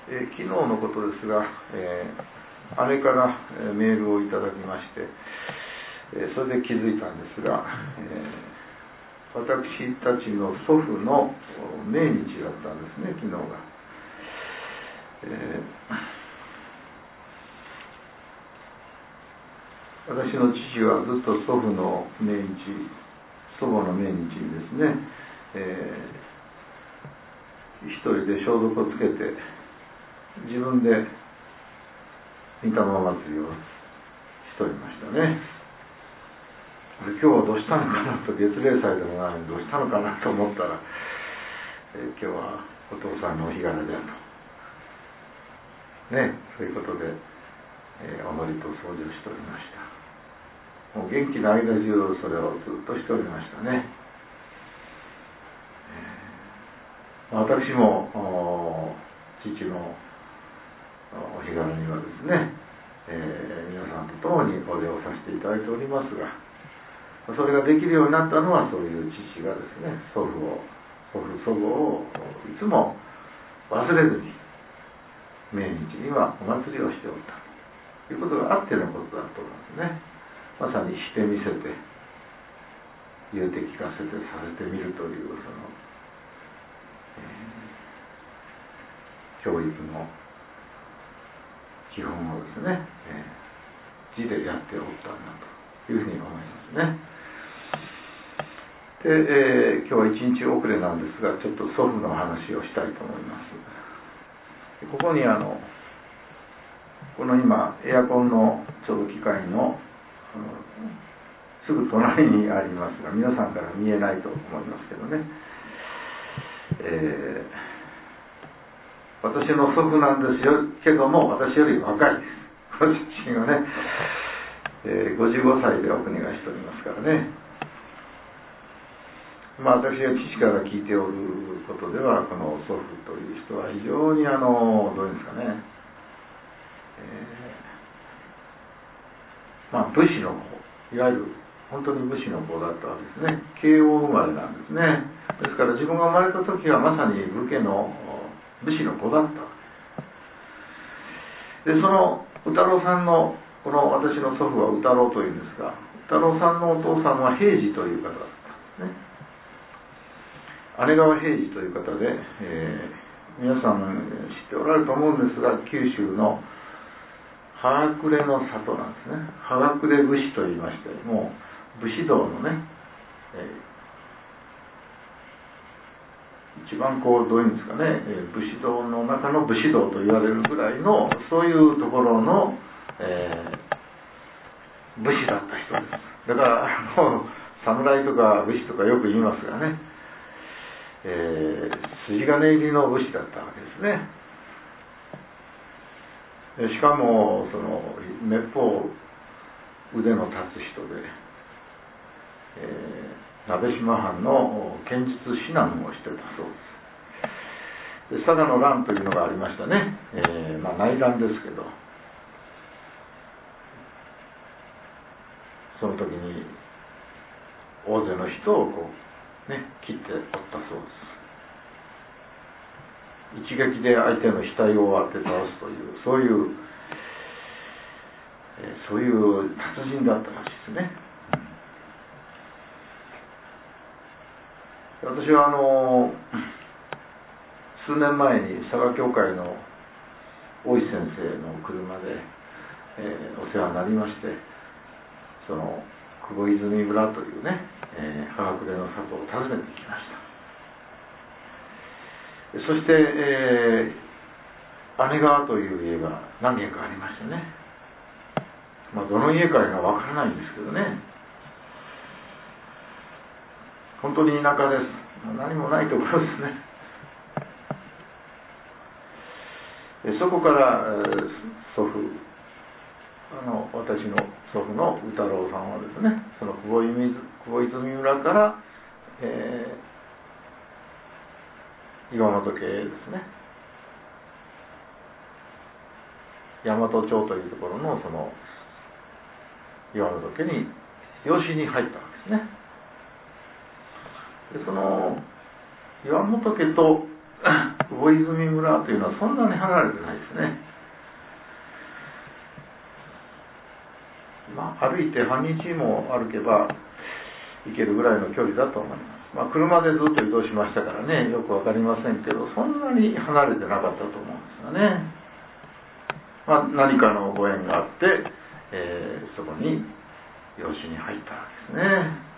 昨日のことですが、姉からメールをいただきまして、それで気づいたんですが、私たちの祖父の命日だったんですね、昨日が。私の父はずっと祖母の命日にですね、一人で消毒をつけて自分で御霊祭りをしておりましたね。今日はどうしたのかなと、月例祭でもないのにどうしたのかなと思ったら、今日はお父さんのお日柄であるとね、そういうことで、お祈りと掃除をしておりました。もう元気な間中それをずっとしておりましたね。私も父のお日柄にはですね、皆さんと共にお礼をさせていただいておりますが、それができるようになったのは、そういう父がですね、祖父祖母をいつも忘れずに命日にはお祭りをしておったということがあってのことだと思いますね。まさにしてみせて、言うて聞かせてさせてみるというその、教育の基本をですね、字でやっておったんだというふうに思いますね。で、今日は一日遅れなんですが、ちょっと祖父の話をしたいと思います。ここにこの今エアコンのちょうど機械のすぐ隣にありますが、皆さんから見えないと思いますけどね、私の祖父なんですよけども、私より若いです。ご自身はね、55歳でお国がしておりますからね。私が父から聞いておることでは、この祖父という人は非常にどういうんですかね、武士の子、いわゆる本当に武士の子だったわけですね。慶応生まれなんですね。ですから自分が生まれた時はまさに武家の武士の子だった。で、その宇太郎さんの、この私の祖父は宇太郎というんですが、宇太郎さんのお父さんは平次という方だったんですね。姉川平次という方で、皆さん知っておられると思うんですが、九州の葉隠れの里なんですね。葉隠れ武士と言いまして、もう武士道のね、一番どういうんですかね、武士道の中の武士道と言われるぐらいの、そういうところの、武士だった人です。だから侍とか武士とかよく言いますがね、筋金入りの武士だったわけですね。しかもめっぽう腕の立つ人で、鍋島藩の剣術指南をしてたそうです。で、佐賀の乱というのがありましたね。内乱ですけど、その時に大勢の人を切っておったそうです。一撃で相手の額を割って倒すという、そういう達人だったらしいですね。私は数年前に佐賀教会の大石先生の車で、お世話になりまして、その久保泉村というね、葉隠れの里を訪ねてきました。そして、姉川という家が何軒かありましてね、どの家かがわからないんですけどね、本当に田舎です。何もないところですね。そこから祖父、私の祖父の宇太郎さんはですね、その久保泉村から、岩本家ですね、大和町というところのその岩本家に養子に入ったわけですね。で、その岩本家と魚泉村というのはそんなに離れてないですね。歩いて半日も歩けば行けるぐらいの距離だと思います。車でずっと移動しましたからね、よくわかりませんけど、そんなに離れてなかったと思うんですよね。何かのご縁があって、そこに養子に入ったわけですね。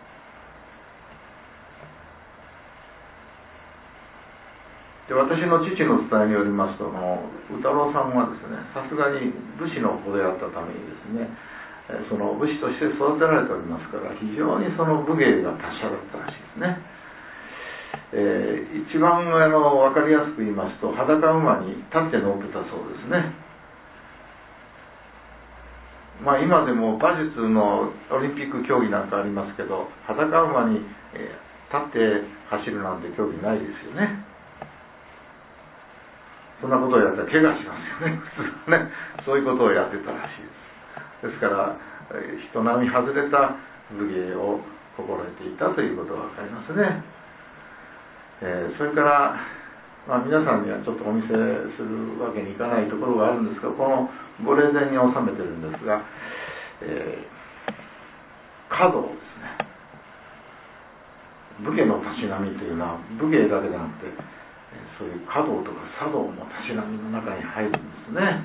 で、私の父の伝えによりますと、宇太郎さんはですね、さすがに武士の子であったためにですね、その武士として育てられておりますから、非常にその武芸が達者だったらしいですね。一番分かりやすく言いますと、裸馬に立って乗ってたそうですね。今でも馬術のオリンピック競技なんかありますけど、裸馬に立って走るなんて競技ないですよね。そんなことをやったら怪我しますよね、普通はね。そういうことをやってたらしいです。ですから人並み外れた武芸を心得ていたということが分かりますね。それから、皆さんにはちょっとお見せするわけにいかないところがあるんですが、この御霊前に収めてるんですが、華道ですね。武芸のたしなみというのは武芸だけじゃなくて、そういう華道とか茶道もたしなみの中に入るんですね。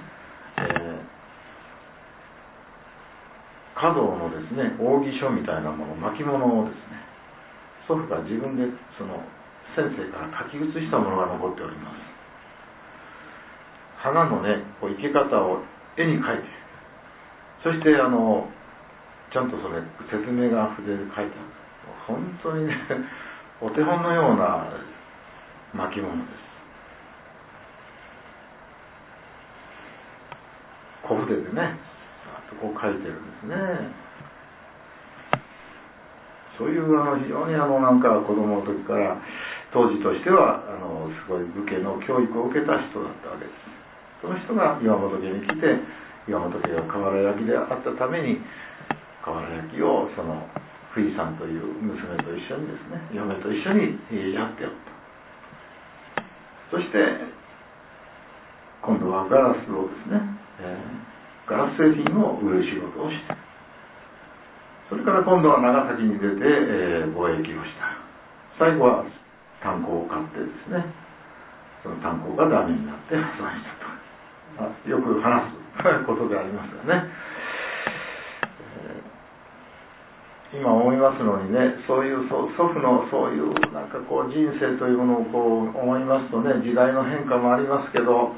華道のですね、奥義書みたいなもの、巻物をですね、祖父が自分でその先生から書き写したものが残っております。花のね、生け方を絵に描いて、そしてちゃんとそれ説明が筆で書いてある。本当にね、お手本のような巻物です。小筆でね、こう書いてるんですね。そういう非常になんか子供の時から当時としてはすごい武家の教育を受けた人だったわけです。その人が岩本家に来て、岩本家が瓦焼きであったために瓦焼きをその富井さんという娘と一緒にですね、嫁と一緒にやっておった。そして今度はガラスをですね、ガラス製品を売る仕事をして、それから今度は長崎に出て、貿易をした。最後は炭鉱を買ってですね、その炭鉱がダメになって破産したと、よく話すことでありますよね。今思いますのにね、そういう祖父のそういうなんかこう人生というものをこう思いますとね、時代の変化もありますけど、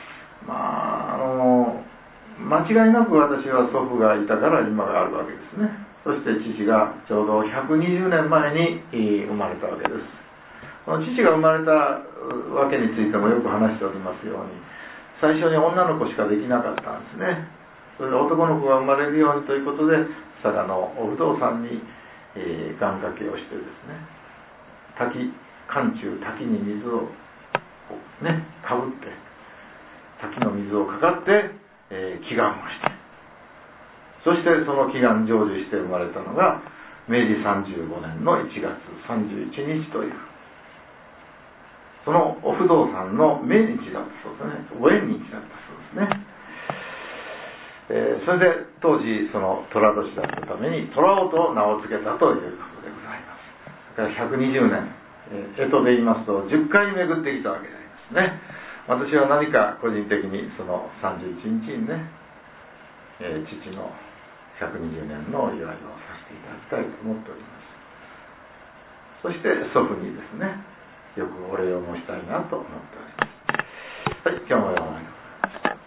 間違いなく私は祖父がいたから今があるわけですね。そして父がちょうど120年前に生まれたわけです。この父が生まれたわけについてもよく話しておりますように、最初に女の子しかできなかったんですね。それで男の子が生まれるようにということで、佐賀のお不動産に願掛けをしてですね、寒中滝に水をねかぶって、滝の水をかかって祈願をして、そしてその祈願成就して生まれたのが明治35年の1月31日という、そのお不動産の命日だったそうですね、お縁日だったそうですね。それで当時その寅年だったために寅男と名を付けたということでございます。だから120年、干支で言いますと10回巡ってきたわけでありますね。私は何か個人的にその31日にね、父の120年のお祝いをさせていただきたいと思っております。そして祖父にですね、よくお礼を申したいなと思っております。はい、今日もよろしく。